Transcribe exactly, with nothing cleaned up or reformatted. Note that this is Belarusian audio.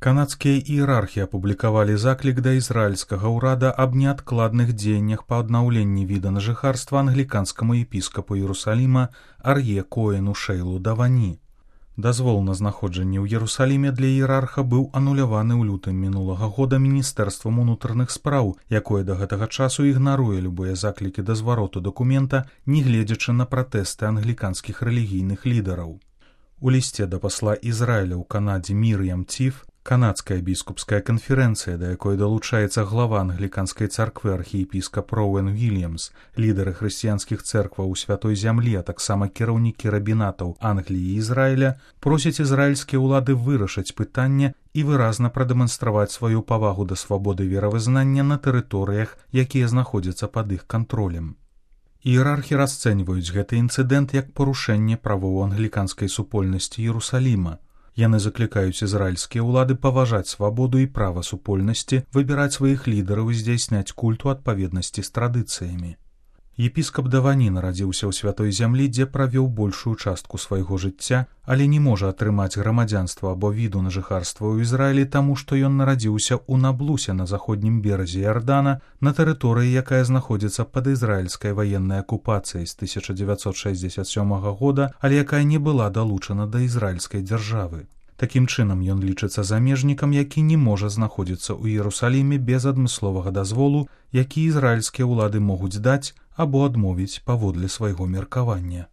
Канадскія іерархі апублікавалі заклік да ізраільскага ўрада аб неадкладных дзеяннях па аднаўленні віда на жыхарства англіканскаму епіскапу Іерусаліма Ар'е Коэну Шейлу Давані. Дазвол на знаходжанне ў Іерусаліме для іерарха быў ануляваны ў лютым мінулага года Міністэрствам унутраных спраў, якое да гэтага часу ігнаруе любыя заклікі да звароту дакумента, нягледзячы на пратэсты англіканскіх рэлігійных лідараў. У лісце да пасла Ізраіля ў Канадзе Мір'ям Ціф Канадская біскупская канферэнцыя, да якой далучаецца глава англіканскай царквы архіепіскап Роуэн Вільямс, лідары хрысціянскіх цэркваў у святой зямлі, а таксама кіраўнікі рабінатаў Англіі і Ізраіля, просяць ізраільскія ўлады вырашыць пытанне і выразна прадэманстраваць сваю павагу да свабоды веравызнання на тэрыторыях, якія знаходзяцца пад іх кантролем. Іерархі расцэньваюць гэты інцыдэнт як парушэнне правоў англіканскай супольнасці Іерусаліма. Яны заклікаюць ізраільскія ўлады паважаць свабоду і права супольнасці, выбіраць сваіх лідараў і здзяйсняць культ у адпаведнасці з традыцыямі. Епіскап Давані нарадзіўся ў святой зямлі, дзе правёў большую частку свайго жыцця, але не можа атрымаць грамадзянства або віду на жыхарства ў Ізраілі, таму што ён нарадзіўся ў Наблусе на заходнім беразе Іордана, на тэрыторыі, якая знаходзіцца пад ізраільскай ваеннай акупацыяй з тысяча дзевяцьсот шэсцьдзесят сёмага года, але якая не была далучана да ізраільскай дзяржавы. Такім чынам ён лічыцца замежнікам, які не можа знаходзіцца ў Іерусаліме без адмысловага дазволу, які ізраільскія ўлады могуць даць або адмовіць паводле свайго меркавання.